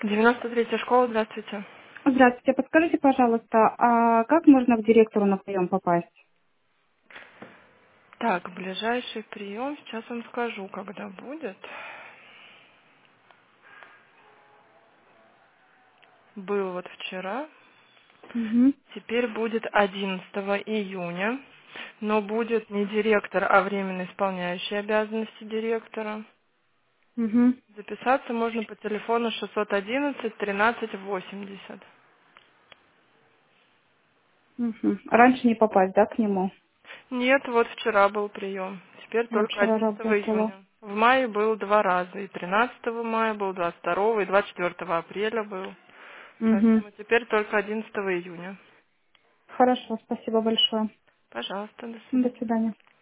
93-я школа, здравствуйте. Здравствуйте, подскажите, пожалуйста, а как можно к директору на прием попасть? Так, ближайший прием, сейчас вам скажу, когда будет. Был вот вчера, Угу, теперь будет 11 июня, но будет не директор, а временно исполняющий обязанности директора. угу, Записаться можно по телефону 611 13 80. угу. Раньше не попасть, да, к нему? Нет, вот вчера был прием, теперь Я только вчера 11 работала. июня. В мае был два раза, и 13 мая был, 22 и 24 апреля был. Угу. Поэтому теперь только 11 июня. Хорошо, спасибо большое. Пожалуйста, до До свидания. свидания.